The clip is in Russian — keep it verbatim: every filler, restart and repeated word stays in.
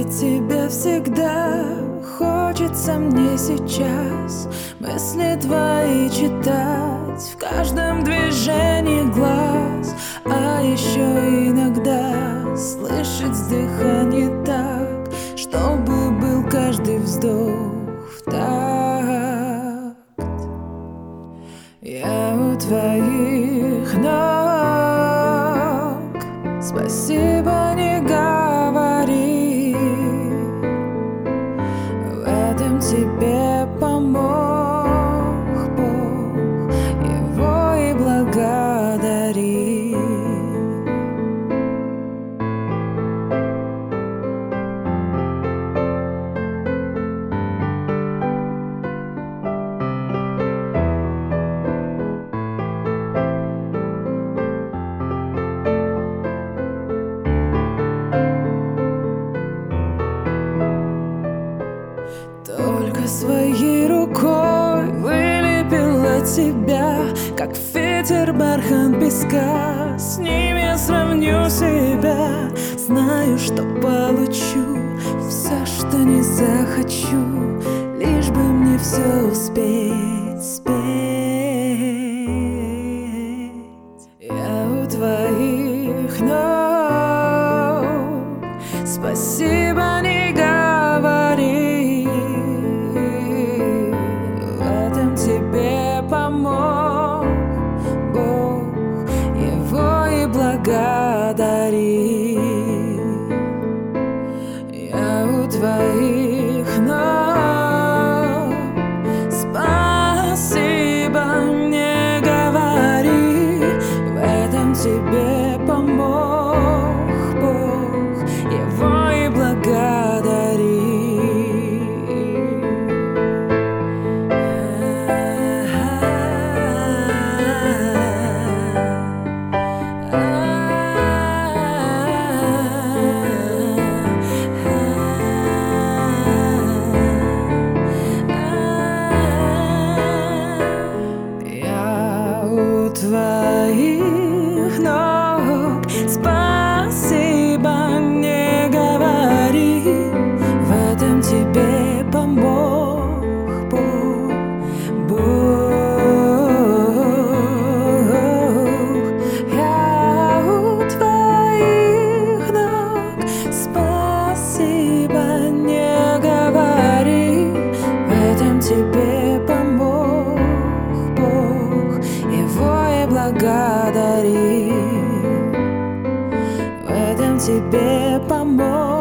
тебе всегда. Хочется мне сейчас мысли твои читать в каждом движении глаз, а еще иногда слышать дыхание так, чтобы был каждый вздох в такт. Я у твоих ног, спасибо не говори, в этом тебе помог Бог, его и благодари. Только своей рукой вылепила тебя, как ветер бархан песка. С ним я сравню себя, знаю, что получу все, что не захочу, лишь бы мне все успеть, спеть. Я у твоих ног, спасибо не говори, тебе помог Бог, его и благодари. Я у твоих ног, спасибо не говори, в этом тебе помог Бог, его и благодари. Твоих ног, спасибо не говори, в этом тебе помог Бог, Бог. Я у твоих ног, спасибо не говори, в этом тебе помог Бог, его и благодари, в этом тебе помог.